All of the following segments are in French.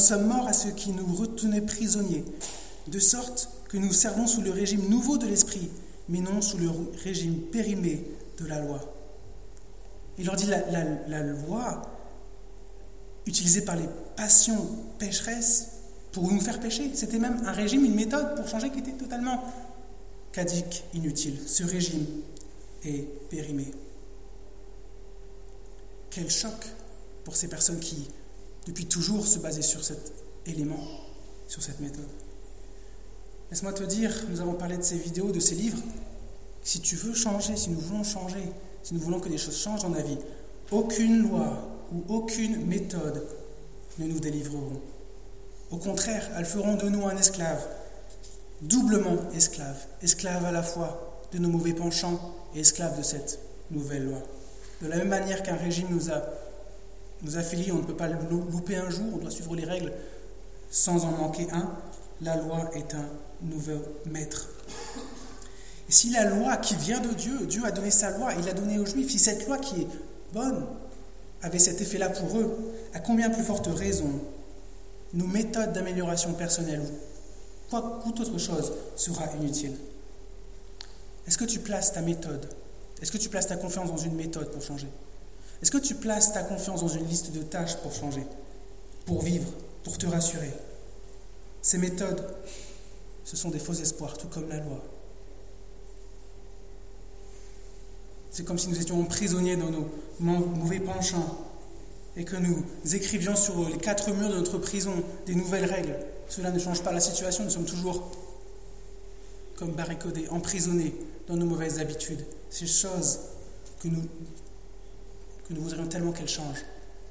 sommes morts à ce qui nous retenait prisonniers, de sorte que nous servons sous le régime nouveau de l'esprit, mais non sous le régime périmé de la loi. Il leur dit la loi, utilisée par les passions pécheresses pour nous faire pécher, c'était même un régime, une méthode pour changer qui était totalement caduque, inutile. Ce régime est périmé. Quel choc pour ces personnes qui, depuis toujours, se basaient sur cet élément, sur cette méthode. Laisse-moi te dire, nous avons parlé de ces vidéos, de ces livres. Si tu veux changer, si nous voulons changer, si nous voulons que les choses changent dans la vie, aucune loi ou aucune méthode ne nous délivreront. Au contraire, elles feront de nous un esclave, doublement esclave, esclave à la fois de nos mauvais penchants et esclave de cette nouvelle loi. De la même manière qu'un régime nous affilie, on ne peut pas louper un jour, on doit suivre les règles sans en manquer un. La loi est un nouveau maître. Et si la loi qui vient de Dieu, Dieu a donné sa loi, il l'a donnée aux Juifs, si cette loi qui est bonne avait cet effet-là pour eux, à combien plus forte raison nos méthodes d'amélioration personnelle ou toute autre chose sera inutile? Est-ce que tu places ta méthode? Est-ce que tu places ta confiance dans une méthode pour changer? Est-ce que tu places ta confiance dans une liste de tâches pour changer, pour vivre, pour te rassurer? Ces méthodes, ce sont des faux espoirs, tout comme la loi. C'est comme si nous étions prisonniers dans nos mauvais penchants et que nous écrivions sur les 4 murs de notre prison des nouvelles règles. Cela ne change pas la situation, nous sommes toujours comme barricadés, emprisonnés dans nos mauvaises habitudes. Ces choses que nous voudrions tellement qu'elles changent.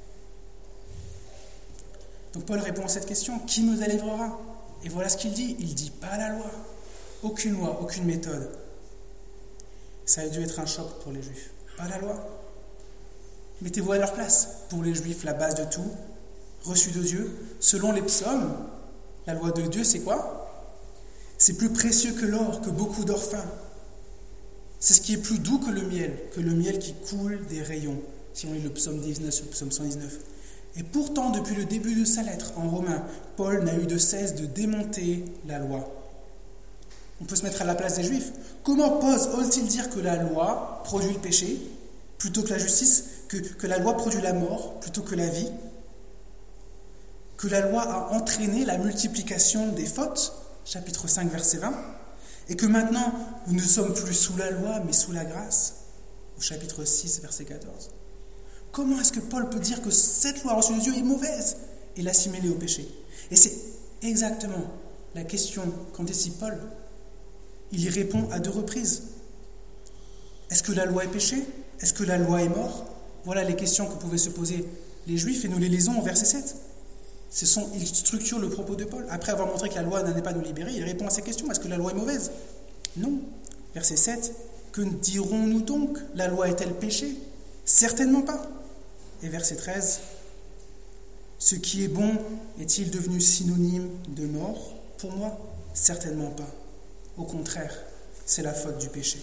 Donc Paul répond à cette question, qui me délivrera? Et voilà ce qu'il dit, il dit pas la loi, aucune méthode. Ça a dû être un choc pour les Juifs, pas la loi. Mettez-vous à leur place. Pour les Juifs, la base de tout, reçu de Dieu, selon les psaumes, la loi de Dieu, c'est quoi? C'est plus précieux que l'or, que beaucoup d'or fin. C'est ce qui est plus doux que le miel qui coule des rayons, si on lit le psaume 19 ou le psaume 119. Et pourtant, depuis le début de sa lettre en Romains, Paul n'a eu de cesse de démonter la loi. On peut se mettre à la place des Juifs. Comment ose-t-il dire que la loi produit le péché plutôt que la justice, que la loi produit la mort plutôt que la vie, que la loi a entraîné la multiplication des fautes, chapitre 5, verset 20, et que maintenant, nous ne sommes plus sous la loi, mais sous la grâce, au chapitre 6, verset 14. Comment est-ce que Paul peut dire que cette loi reçue de Dieu est mauvaise et l'assimiler au péché? Et c'est exactement la question qu'anticipe Paul. Il y répond à 2 reprises. Est-ce que la loi est péché? Est-ce que la loi est mort? Voilà les questions que pouvaient se poser les Juifs et nous les lisons au verset 7. Il structure le propos de Paul. Après avoir montré que la loi n'allait pas nous libérer, il répond à ces questions. Est-ce que la loi est mauvaise? Non. Verset 7. Que dirons-nous donc? La loi est-elle péché? Certainement pas. Et verset 13. Ce qui est bon est-il devenu synonyme de mort pour moi? Certainement pas. Au contraire, c'est la faute du péché.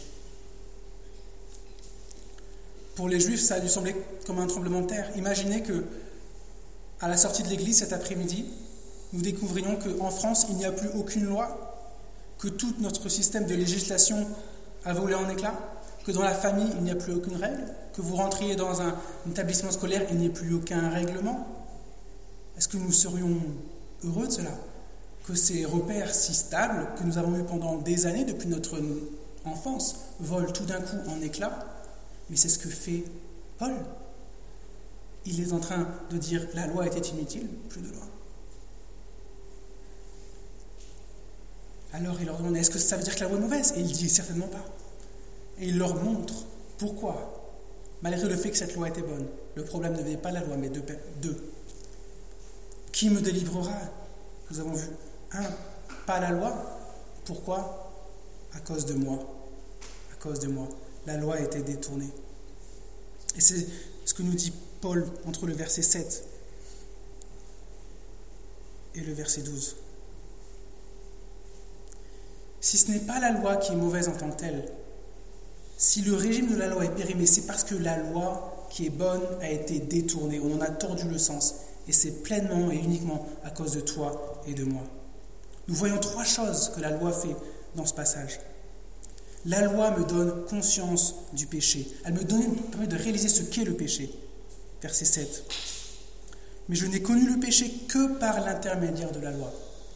Pour les Juifs, ça a dû sembler comme un tremblement de terre. Imaginez que, à la sortie de l'église cet après-midi, nous découvrions qu'en France, il n'y a plus aucune loi, que tout notre système de législation a volé en éclats, que dans la famille, il n'y a plus aucune règle, que vous rentriez dans un établissement scolaire, il n'y ait plus aucun règlement. Est-ce que nous serions heureux de cela? Que ces repères si stables, que nous avons eus pendant des années, depuis notre enfance, volent tout d'un coup en éclats? Mais c'est ce que fait Paul. Il est en train de dire la loi était inutile, plus de loi. Alors il leur demande, est-ce que ça veut dire que la loi est mauvaise? Et il dit certainement pas. Et il leur montre pourquoi, malgré le fait que cette loi était bonne. Le problème ne venait pas de la loi, mais d'eux. Qui me délivrera? Nous avons vu. 1. Pas la loi. Pourquoi? À cause de moi. À cause de moi. La loi a été détournée. Et c'est ce que nous dit Paul entre le verset 7 et le verset 12. Si ce n'est pas la loi qui est mauvaise en tant que telle, si le régime de la loi est périmé, c'est parce que la loi qui est bonne a été détournée. On en a tordu le sens Et c'est pleinement et uniquement à cause de toi et de moi. Nous voyons 3 choses que la loi fait dans ce passage. La loi me donne conscience du péché. Elle me permet de réaliser ce qu'est le péché. Verset 7. Mais je n'ai connu le péché que par l'intermédiaire de la loi.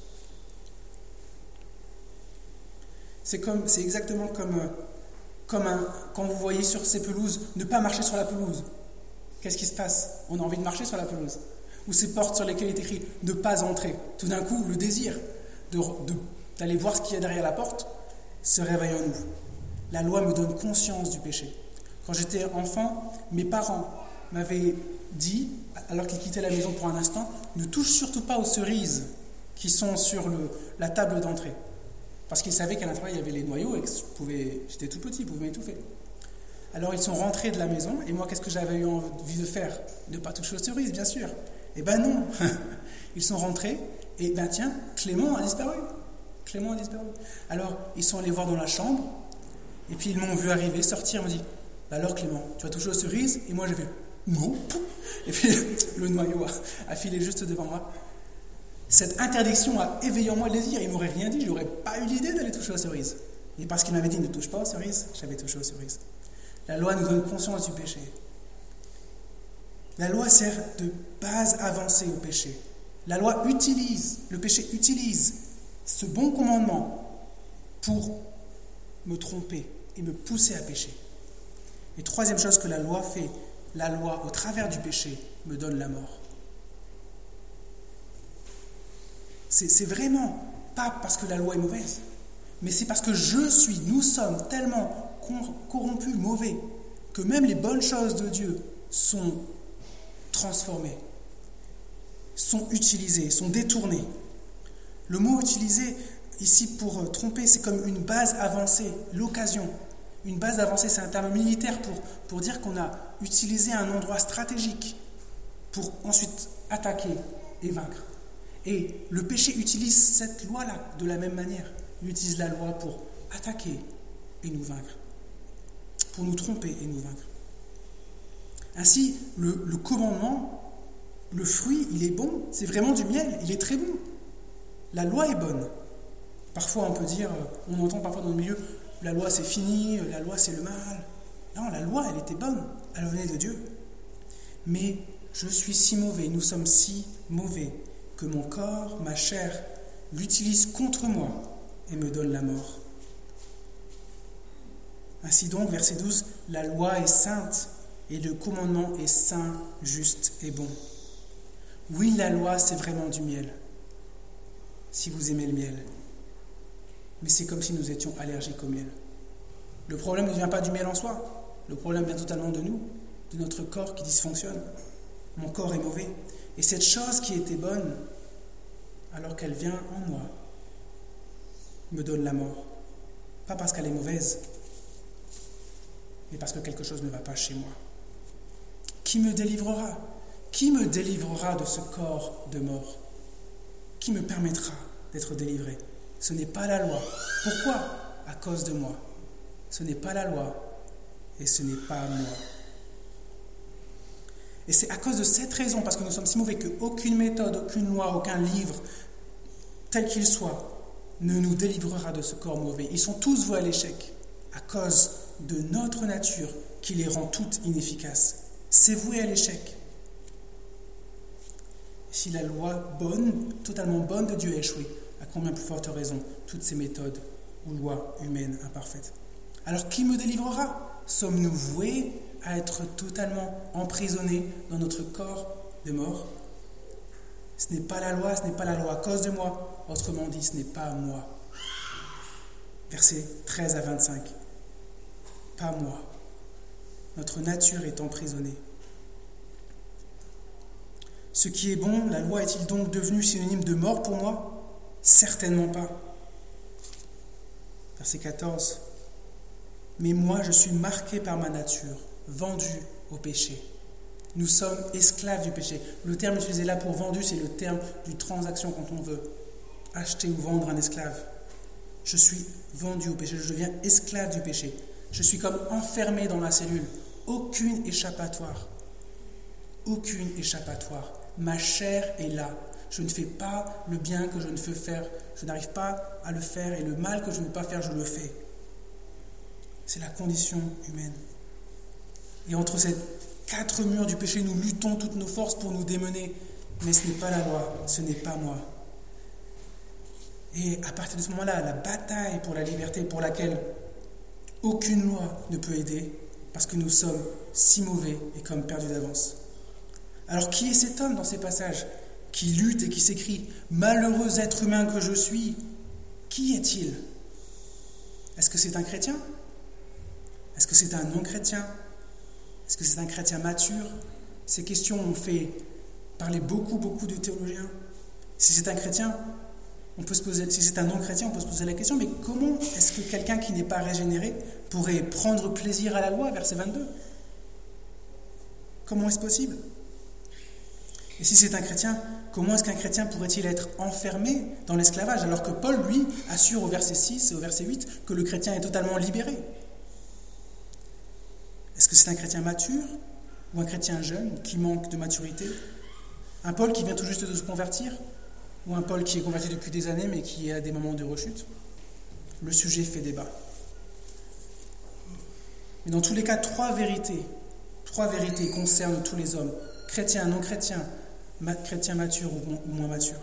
C'est exactement comme quand vous voyez sur ces pelouses, ne pas marcher sur la pelouse. Qu'est-ce qui se passe? On a envie de marcher sur la pelouse. Ou ces portes sur lesquelles il est écrit « ne pas entrer ». Tout d'un coup, le désir d'aller voir ce qu'il y a derrière la porte se réveille en nous. La loi me donne conscience du péché. Quand j'étais enfant, mes parents m'avaient dit, alors qu'ils quittaient la maison pour un instant, « ne touche surtout pas aux cerises qui sont sur la table d'entrée ». Parce qu'ils savaient qu'à l'intérieur, il y avait les noyaux et que j'étais tout petit, ils pouvaient m'étouffer. Alors ils sont rentrés de la maison, et moi, qu'est-ce que j'avais eu envie de faire? Ne pas toucher aux cerises, bien sûr. Eh ben non. Ils sont rentrés, et ben tiens, Clément a disparu. Alors, ils sont allés voir dans la chambre, et puis ils m'ont vu arriver, sortir, ils m'ont dit, alors Clément, tu vas toucher aux cerises? Et moi j'ai fait, non. Et puis le noyau a filé juste devant moi. Cette interdiction a éveillé en moi le désir. Il ne m'aurait rien dit, je n'aurais pas eu l'idée d'aller toucher aux cerises. Et parce qu'il m'avait dit, ne touche pas aux cerises, j'avais touché aux cerises. La loi nous donne conscience du péché. La loi sert de base avancée au péché. Le péché utilise ce bon commandement pour me tromper et me pousser à pécher. Et 3e chose que la loi fait, la loi, au travers du péché, me donne la mort. C'est vraiment pas parce que la loi est mauvaise, mais c'est parce que nous sommes tellement corrompus, mauvais, que même les bonnes choses de Dieu sont transformées, sont utilisées, sont détournées. Le mot utilisé ici pour tromper, c'est comme une base avancée, l'occasion. Une base avancée, c'est un terme militaire pour dire qu'on a utilisé un endroit stratégique pour ensuite attaquer et vaincre. Et le péché utilise cette loi-là de la même manière. Il utilise la loi pour attaquer et nous vaincre, pour nous tromper et nous vaincre. Ainsi, le commandement, le fruit, il est bon, c'est vraiment du miel, il est très bon. La loi est bonne. Parfois, on peut dire, on entend parfois dans le milieu, la loi c'est fini, la loi c'est le mal. Non, la loi, elle était bonne, elle venait de Dieu. Mais je suis si mauvais, nous sommes si mauvais, que mon corps, ma chair, l'utilise contre moi et me donne la mort. Ainsi donc, verset 12, la loi est sainte et le commandement est saint, juste et bon. Oui, la loi, c'est vraiment du miel, si vous aimez le miel. Mais c'est comme si nous étions allergiques au miel. Le problème ne vient pas du miel en soi, le problème vient totalement de nous, de notre corps qui dysfonctionne. Mon corps est mauvais. Et cette chose qui était bonne, alors qu'elle vient en moi, me donne la mort. Pas parce qu'elle est mauvaise, mais parce que quelque chose ne va pas chez moi. Qui me délivrera? Qui me délivrera de ce corps de mort? Qui me permettra d'être délivré? Ce n'est pas la loi. Pourquoi? À cause de moi. Ce n'est pas la loi et ce n'est pas moi. Et c'est à cause de cette raison, parce que nous sommes si mauvais, qu'aucune méthode, aucune loi, aucun livre, tel qu'il soit, ne nous délivrera de ce corps mauvais. Ils sont tous voués à l'échec, à cause de notre nature qui les rend toutes inefficaces. C'est voué à l'échec. Si la loi bonne, totalement bonne de Dieu a échoué, à combien plus forte raison toutes ces méthodes ou lois humaines imparfaites? Alors qui me délivrera? Sommes-nous voués à être totalement emprisonnés dans notre corps de mort? Ce n'est pas la loi à cause de moi. Autrement dit, ce n'est pas moi. Versets 13 à 25. Pas moi. Notre nature est emprisonnée. Ce qui est bon, la loi est-il donc devenue synonyme de mort pour moi? Certainement pas. Verset 14. Mais moi, je suis marqué par ma nature, vendu au péché. Nous sommes esclaves du péché. Le terme utilisé là pour vendu, c'est le terme d'une transaction quand on veut acheter ou vendre un esclave. Je suis vendu au péché, je deviens esclave du péché. Je suis comme enfermé dans ma cellule. Aucune échappatoire. Aucune échappatoire. Ma chair est là. Je ne fais pas le bien que je ne veux faire. Je n'arrive pas à le faire et le mal que je ne veux pas faire, je le fais. C'est la condition humaine. Et entre ces 4 murs du péché, nous luttons toutes nos forces pour nous démener. Mais ce n'est pas la loi, ce n'est pas moi. Et à partir de ce moment-là, la bataille pour la liberté pour laquelle aucune loi ne peut aider, parce que nous sommes si mauvais et comme perdus d'avance. Alors qui est cet homme dans ces passages qui lutte et qui s'écrie « Malheureux être humain que je suis », qui est-il ? Est-ce que c'est un chrétien ? Est-ce que c'est un non-chrétien ? Est-ce que c'est un chrétien mature ? Ces questions ont fait parler beaucoup de théologiens. Si c'est un chrétien, si c'est un non-chrétien, on peut se poser la question, mais comment est-ce que quelqu'un qui n'est pas régénéré pourrait prendre plaisir à la loi, verset 22 ? Comment est-ce possible ? Et si c'est un chrétien, comment est-ce qu'un chrétien pourrait-il être enfermé dans l'esclavage, alors que Paul, lui, assure au verset 6 et au verset 8 que le chrétien est totalement libéré ? Est-ce que c'est un chrétien mature ou un chrétien jeune qui manque de maturité ? Un Paul qui vient tout juste de se convertir ? Ou un Paul qui est converti depuis des années mais qui a des moments de rechute ? Le sujet fait débat. Mais dans tous les cas, 3 vérités concernent tous les hommes, chrétiens, non chrétiens, chrétiens matures ou moins matures.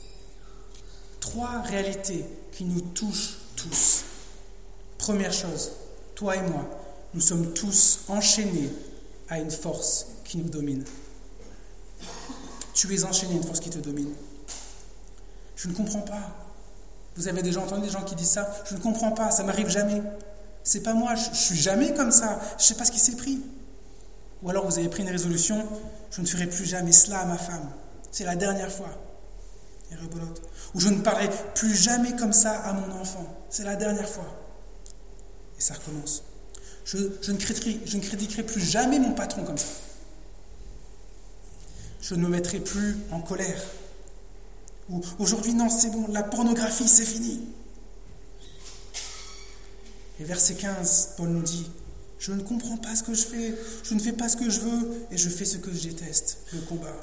3 réalités qui nous touchent tous. Première chose, toi et moi, nous sommes tous enchaînés à une force qui nous domine. Tu es enchaîné à une force qui te domine. Je ne comprends pas. Vous avez déjà entendu des gens qui disent ça ? Je ne comprends pas, ça m'arrive jamais. C'est pas moi, je suis jamais comme ça. Je ne sais pas ce qui s'est pris. Ou alors vous avez pris une résolution, je ne ferai plus jamais cela à ma femme. C'est la dernière fois. Et rebolote. Ou je ne parlerai plus jamais comme ça à mon enfant. C'est la dernière fois. Et ça recommence. Je ne critiquerai plus jamais mon patron comme ça. Je ne me mettrai plus en colère. Ou aujourd'hui, non, c'est bon, la pornographie, c'est fini. Et verset 15, Paul nous dit, je ne comprends pas ce que je fais, je ne fais pas ce que je veux, et je fais ce que je déteste, le combat.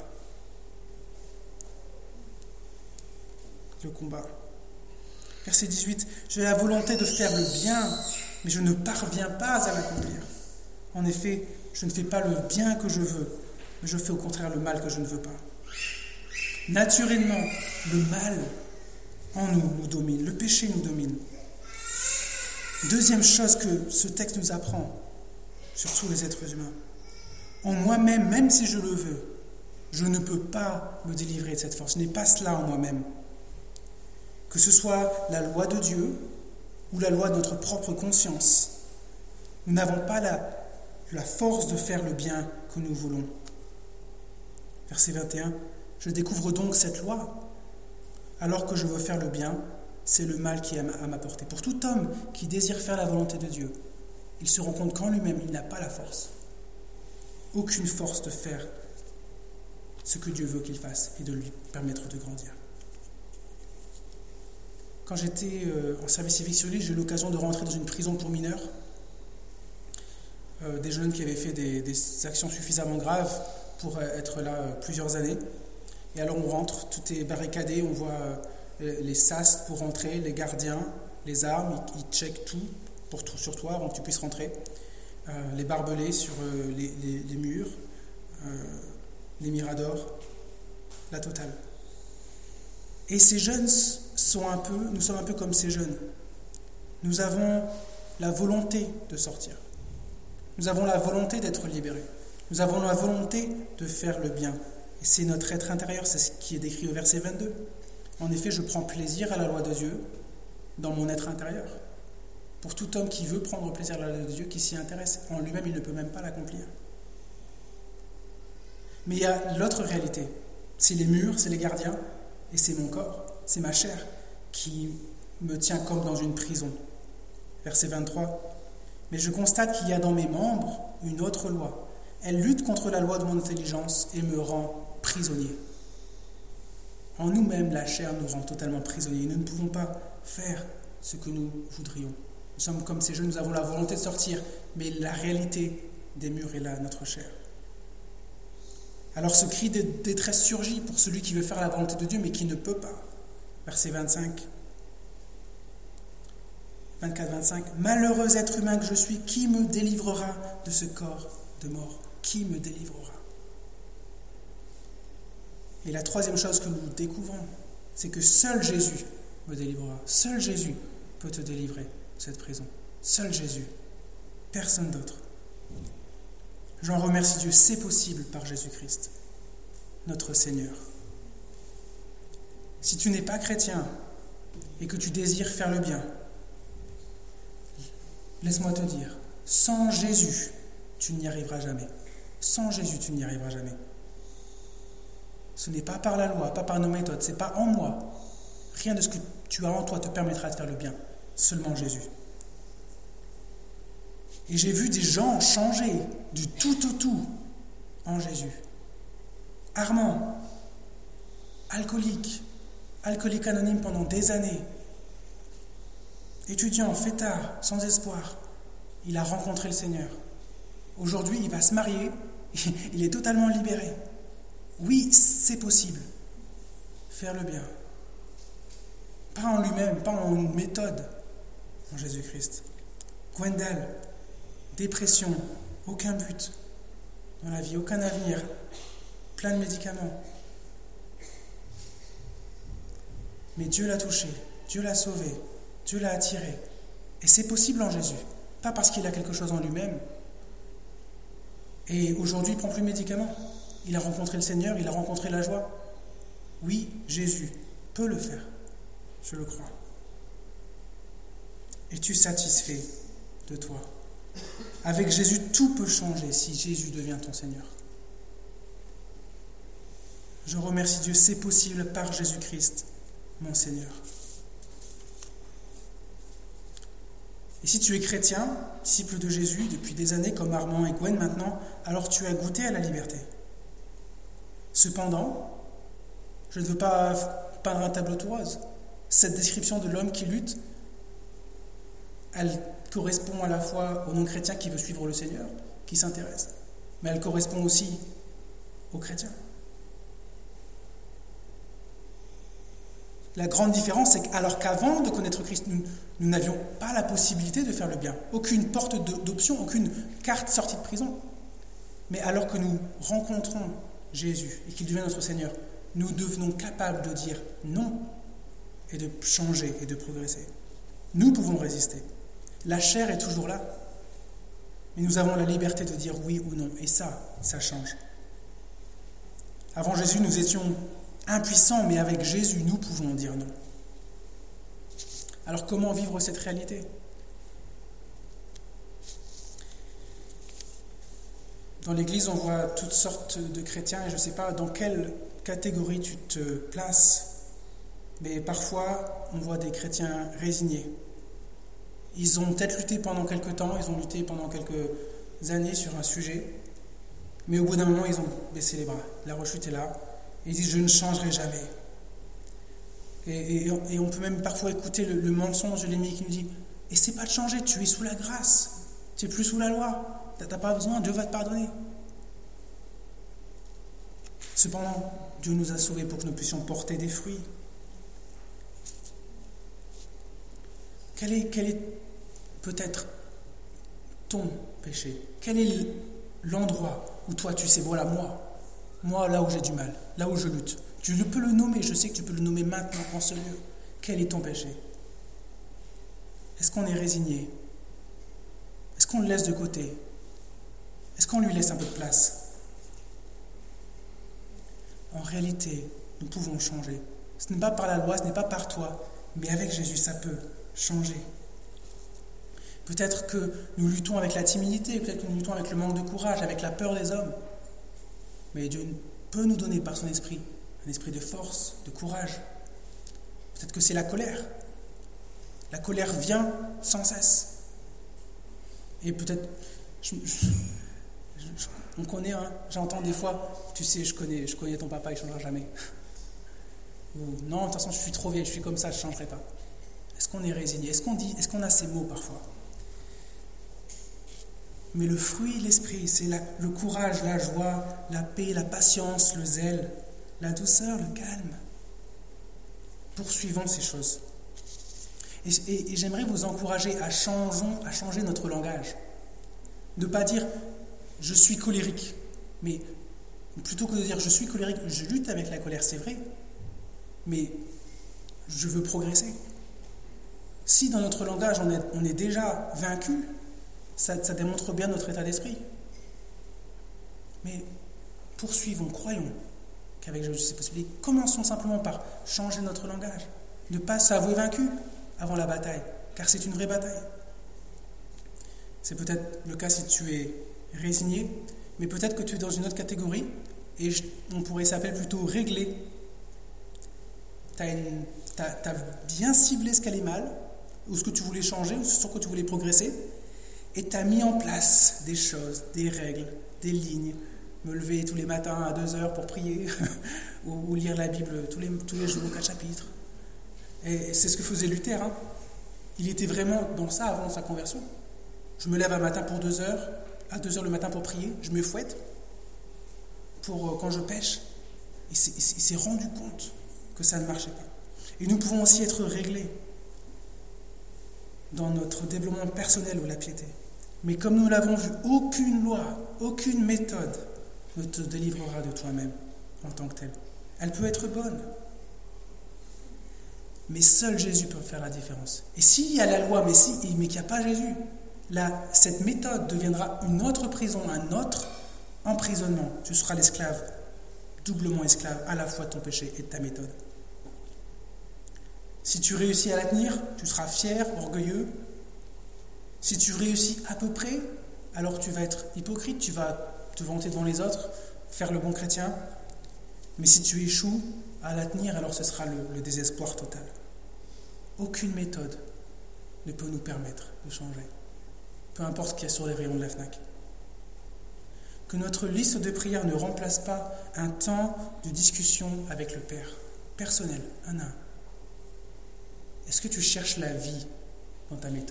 Le combat. Verset 18, j'ai la volonté de faire le bien, mais je ne parviens pas à l'accomplir. En effet, je ne fais pas le bien que je veux, mais je fais au contraire le mal que je ne veux pas. Naturellement, le mal en nous domine, le péché nous domine. Deuxième chose que ce texte nous apprend, surtout les êtres humains. En moi-même, même si je le veux, je ne peux pas me délivrer de cette force. Je n'ai pas cela en moi-même. Que ce soit la loi de Dieu ou la loi de notre propre conscience, nous n'avons pas la force de faire le bien que nous voulons. Verset 21, je découvre donc cette loi. Alors que je veux faire le bien, c'est le mal qui est à ma portée. Pour tout homme qui désire faire la volonté de Dieu, il se rend compte qu'en lui-même, il n'a pas la force. Aucune force de faire ce que Dieu veut qu'il fasse et de lui permettre de grandir. Quand j'étais en service civique sur l'île, j'ai eu l'occasion de rentrer dans une prison pour mineurs. Des jeunes qui avaient fait des actions suffisamment graves pour être là plusieurs années. Et alors on rentre, tout est barricadé, on voit les sas pour rentrer, les gardiens, les armes, ils checkent tout sur toi avant que tu puisses rentrer. Les barbelés sur les murs, les miradors, la totale. Et ces jeunes nous sommes un peu comme ces jeunes. Nous avons la volonté de sortir. Nous avons la volonté d'être libérés. Nous avons la volonté de faire le bien. Et c'est notre être intérieur, c'est ce qui est décrit au verset 22. En effet, je prends plaisir à la loi de Dieu dans mon être intérieur. Pour tout homme qui veut prendre plaisir à la loi de Dieu, qui s'y intéresse, en lui-même, il ne peut même pas l'accomplir. Mais il y a l'autre réalité. C'est les murs, c'est les gardiens, et c'est mon corps, c'est ma chair qui me tient comme dans une prison. Verset 23. Mais je constate qu'il y a dans mes membres une autre loi. Elle lutte contre la loi de mon intelligence et me rend prisonnier. En nous-mêmes, la chair nous rend totalement prisonniers. Nous ne pouvons pas faire ce que nous voudrions. Nous sommes comme ces jeunes, nous avons la volonté de sortir, mais la réalité des murs est là, notre chair. Alors ce cri de détresse surgit pour celui qui veut faire la volonté de Dieu, mais qui ne peut pas. Verset 24-25. Malheureux être humain que je suis, qui me délivrera de ce corps de mort? Qui me délivrera? Et la troisième chose que nous découvrons, c'est que seul Jésus me délivrera. Seul Jésus peut te délivrer de cette prison. Seul Jésus. Personne d'autre. J'en remercie Dieu, c'est possible par Jésus-Christ, notre Seigneur. Si tu n'es pas chrétien et que tu désires faire le bien, laisse-moi te dire, sans Jésus, tu n'y arriveras jamais. Sans Jésus, tu n'y arriveras jamais. Ce n'est pas par la loi, pas par nos méthodes, c'est pas en moi. Rien de ce que tu as en toi te permettra de faire le bien. Seulement Jésus. Et j'ai vu des gens changer du tout au tout en Jésus. Armand, alcoolique anonyme pendant des années, étudiant, fêtard, sans espoir, il a rencontré le Seigneur. Aujourd'hui, il va se marier, il est totalement libéré. Oui, c'est possible. Faire le bien. Pas en lui-même, pas en une méthode, en Jésus-Christ. Gwendal, dépression, aucun but dans la vie, aucun avenir, plein de médicaments. Mais Dieu l'a touché, Dieu l'a sauvé, Dieu l'a attiré. Et c'est possible en Jésus, pas parce qu'il a quelque chose en lui-même. Et aujourd'hui, il ne prend plus de médicaments. Il a rencontré le Seigneur, il a rencontré la joie. Oui, Jésus peut le faire, je le crois. Es-tu satisfait de toi? Avec Jésus, tout peut changer si Jésus devient ton Seigneur. Je remercie Dieu, c'est possible par Jésus-Christ, mon Seigneur. Et si tu es chrétien, disciple de Jésus depuis des années comme Armand et Gwen maintenant, alors tu as goûté à la liberté. Cependant, je ne veux pas peindre un tableau tout rose. Cette description de l'homme qui lutte, elle correspond à la fois au non-chrétien qui veut suivre le Seigneur, qui s'intéresse, mais elle correspond aussi aux chrétiens. La grande différence, c'est qu'alors qu'avant de connaître Christ, nous n'avions pas la possibilité de faire le bien. Aucune porte d'option, aucune carte sortie de prison. Mais alors que nous rencontrons Jésus et qu'il devient notre Seigneur, nous devenons capables de dire non et de changer et de progresser. Nous pouvons résister. La chair est toujours là, mais nous avons la liberté de dire oui ou non. Et ça change. Avant Jésus, nous étions impuissants, mais avec Jésus, nous pouvons dire non. Alors comment vivre cette réalité ? Dans l'Église, on voit toutes sortes de chrétiens, et je ne sais pas dans quelle catégorie tu te places, mais parfois, on voit des chrétiens résignés. Ils ont peut-être lutté pendant quelques temps, ils ont lutté pendant quelques années sur un sujet, mais au bout d'un moment, ils ont baissé les bras. La rechute est là, et ils disent « je ne changerai jamais ». Et on peut même parfois écouter le mensonge de l'ennemi qui nous dit « essaie pas de changer, tu es sous la grâce, tu n'es plus sous la loi, tu n'as pas besoin, Dieu va te pardonner ». Cependant, Dieu nous a sauvés pour que nous puissions porter des fruits. Quel est peut-être ton péché? Quel est l'endroit où toi tu sais, voilà moi là où j'ai du mal, là où je lutte. Tu peux le nommer, je sais que tu peux le nommer maintenant en ce lieu. Quel est ton péché? Est-ce qu'on est résigné? Est-ce qu'on le laisse de côté? Est-ce qu'on lui laisse un peu de place? En réalité, nous pouvons changer. Ce n'est pas par la loi, ce n'est pas par toi, mais avec Jésus, ça peut changer. Peut-être que nous luttons avec la timidité, peut-être que nous luttons avec le manque de courage, avec la peur des hommes. Mais Dieu peut nous donner par son esprit un esprit de force, de courage. Peut-être que c'est la colère. La colère vient sans cesse. Et peut-être, on connaît, j'entends des fois, tu sais, je connais ton papa, il ne changera jamais. Ou non, de toute façon, je suis trop vieille, je suis comme ça, je ne changerai pas. Est-ce qu'on est résigné? Est-ce qu'on a ces mots parfois? Mais le fruit de l'esprit, c'est le courage, la joie, la paix, la patience, le zèle, la douceur, le calme. Poursuivons ces choses. Et j'aimerais vous encourager à changer notre langage. Ne pas dire « je suis colérique », mais plutôt que de dire « je suis colérique, je lutte avec la colère », c'est vrai, mais je veux progresser. Si dans notre langage on est déjà vaincu, ça démontre bien notre état d'esprit. Mais poursuivons, croyons qu'avec Jésus c'est possible. Commençons simplement par changer notre langage. Ne pas s'avouer vaincu avant la bataille, car c'est une vraie bataille. C'est peut-être le cas si tu es résigné, mais peut-être que tu es dans une autre catégorie, et on pourrait s'appeler plutôt réglé. Tu as bien ciblé ce qui allait mal, ou ce que tu voulais changer, ou sur quoi tu voulais progresser, et tu as mis en place des choses, des règles, des lignes. Me lever tous les matins à 2h pour prier, ou lire la Bible tous les jours, 4 chapitres. Et c'est ce que faisait Luther. Il était vraiment dans ça avant sa conversion. Je me lève un matin pour 2h, à 2h le matin pour prier, je me fouette pour quand je pêche. Il s'est rendu compte que ça ne marchait pas. Et nous pouvons aussi être réglés dans notre développement personnel ou la piété. Mais comme nous l'avons vu, aucune loi, aucune méthode ne te délivrera de toi-même en tant que tel. Elle peut être bonne, mais seul Jésus peut faire la différence. Et s'il y a la loi, mais qu'il n'y a pas Jésus, cette méthode deviendra une autre prison, un autre emprisonnement. Tu seras l'esclave, doublement esclave, à la fois de ton péché et de ta méthode. Si tu réussis à la tenir, tu seras fier, orgueilleux. Si tu réussis à peu près, alors tu vas être hypocrite, tu vas te vanter devant les autres, faire le bon chrétien. Mais si tu échoues à la tenir, alors ce sera le désespoir total. Aucune méthode ne peut nous permettre de changer, peu importe ce qu'il y a sur les rayons de la FNAC. Que notre liste de prières ne remplace pas un temps de discussion avec le Père, personnel, un à un. Est-ce que tu cherches la vie dans ta méthode ?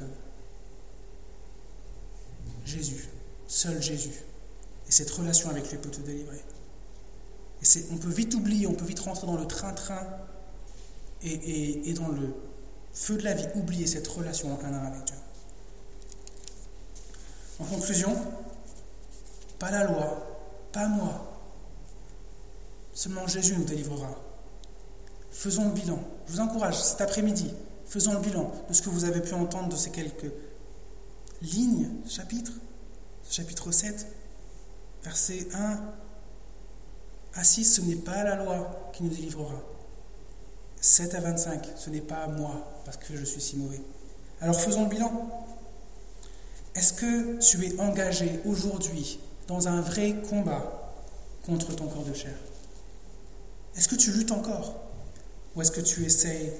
Jésus, seul Jésus. Et cette relation avec lui peut te délivrer. Et on peut vite oublier, on peut vite rentrer dans le train-train et dans le feu de la vie, oublier cette relation un à un avec Dieu. En conclusion, pas la loi, pas moi. Seulement Jésus nous délivrera. Faisons le bilan. Je vous encourage cet après-midi, faisons le bilan de ce que vous avez pu entendre de ces quelques lignes, chapitre 7, versets 1 à 6, ce n'est pas la loi qui nous délivrera. 7 à 25, ce n'est pas moi, parce que je suis si mauvais. Alors faisons le bilan. Est-ce que tu es engagé aujourd'hui dans un vrai combat contre ton corps de chair ? Est-ce que tu luttes encore ? Ou est-ce que tu essayes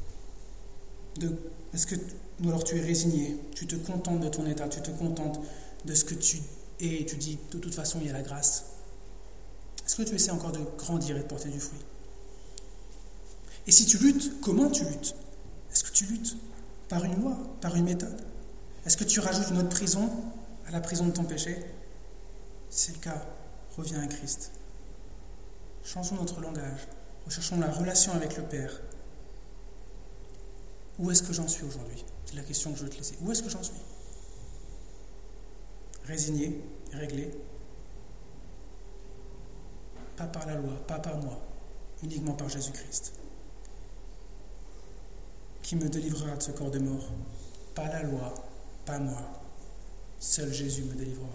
ou alors tu es résigné, tu te contentes de ton état, tu te contentes de ce que tu es et tu dis de toute façon il y a la grâce. Est-ce que tu essaies encore de grandir et de porter du fruit ? Et si tu luttes, comment tu luttes ? Est-ce que tu luttes par une loi, par une méthode ? Est-ce que tu rajoutes une autre prison à la prison de ton péché ? Si c'est le cas, reviens à Christ. Changeons notre langage, recherchons la relation avec le Père. Où est-ce que j'en suis aujourd'hui ? C'est la question que je veux te laisser. Où est-ce que j'en suis ? Résigné, réglé. Pas par la loi, pas par moi, uniquement par Jésus-Christ. Qui me délivrera de ce corps de mort ? Pas la loi, pas moi. Seul Jésus me délivrera.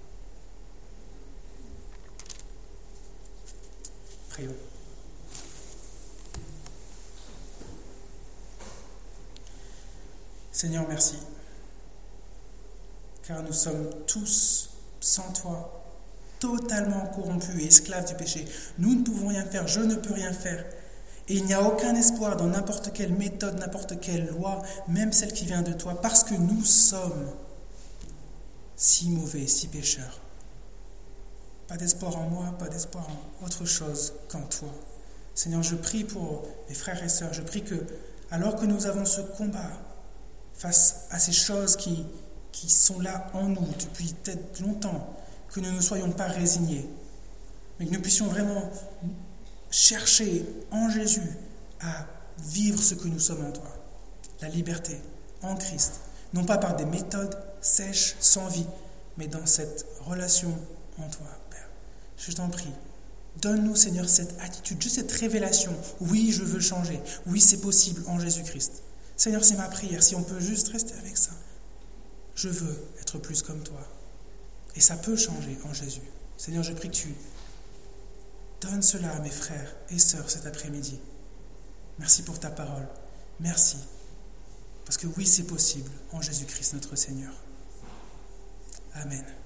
Prions. Seigneur, merci, car nous sommes tous, sans toi, totalement corrompus et esclaves du péché. Nous ne pouvons rien faire, je ne peux rien faire. Et il n'y a aucun espoir dans n'importe quelle méthode, n'importe quelle loi, même celle qui vient de toi, parce que nous sommes si mauvais, si pécheurs. Pas d'espoir en moi, pas d'espoir en autre chose qu'en toi. Seigneur, je prie pour mes frères et sœurs, je prie que, alors que nous avons ce combat, face à ces choses qui qui sont là en nous depuis peut-être longtemps, que nous ne soyons pas résignés, mais que nous puissions vraiment chercher en Jésus à vivre ce que nous sommes en toi, la liberté en Christ, non pas par des méthodes sèches, sans vie, mais dans cette relation en toi, Père. Je t'en prie, donne-nous, Seigneur, cette attitude, juste cette révélation. Oui, je veux changer. Oui, c'est possible en Jésus-Christ. Seigneur, c'est ma prière. Si on peut juste rester avec ça. Je veux être plus comme toi. Et ça peut changer en Jésus. Seigneur, je prie que tu donnes cela à mes frères et sœurs cet après-midi. Merci pour ta parole. Merci. Parce que oui, c'est possible en Jésus-Christ notre Seigneur. Amen.